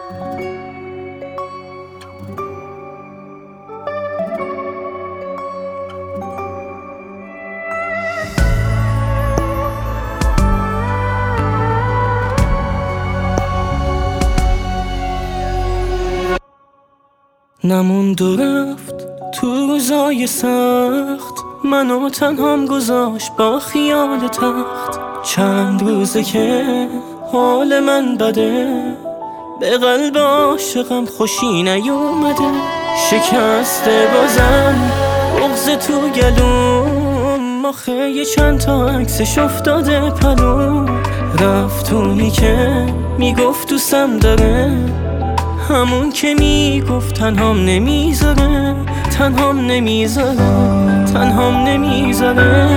نموند و رفت تو روزای سخت، منو تنهام گذاشت با خیال تخت. چند روزه که حال من بده، به قلب عاشقم خوشی نیومده. شکسته بازم بغض تو گلوم، آخه یه چند تا عکسش افتاده پلوم. رفتونی که میگفت دوستم داره، همون که میگفت تنهام نمیذاره، تنهام نمیذاره، تنهام نمیذاره.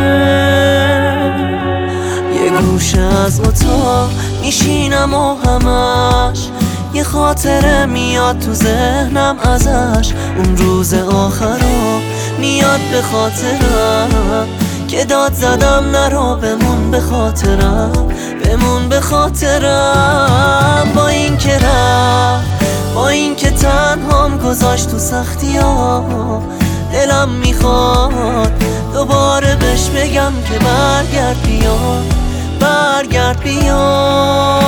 یه گوشه از اتاق میشینم و همش یه خاطره میاد تو ذهنم ازش. اون روز آخرا میاد به خاطرم که داد زدم نرو بمون به خاطرم، بمون به خاطرم. با این که رفت، با این که تنهام گذاشت تو سختی ها، دلم میخواد دوباره بهش بگم که برگرد بیا، برگرد بیا.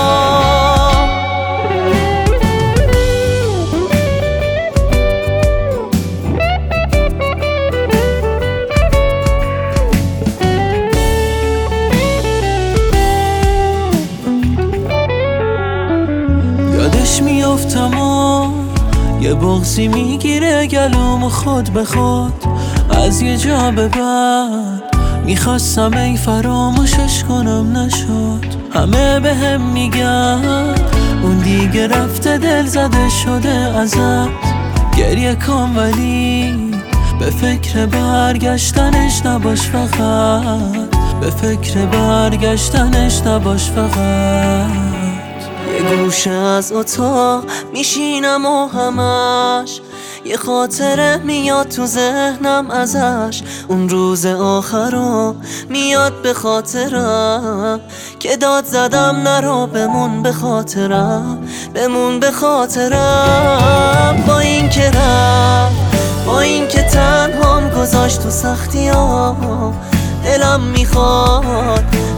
یادش میافتم و یه بغضی میگیره گلوم و خود به خود. از یه جا به بعد میخواستم ای فراموشش کنم نشد. همه به هم میگن اون دیگه رفته دل زده شده ازت. گریه کن ولی به فکر برگشتنش نباش فقط، به فکر برگشتنش نباش فقط. یه گوشه از اتاق میشینم و همش یه خاطره میاد تو ذهنم ازش. اون روز آخرا میاد به خاطرم که داد زدم نرو بمون به خاطرم، بمون به خاطرم. با این که رفت، با این که تنهام گذاشت تو سختی ها، دلم میخواد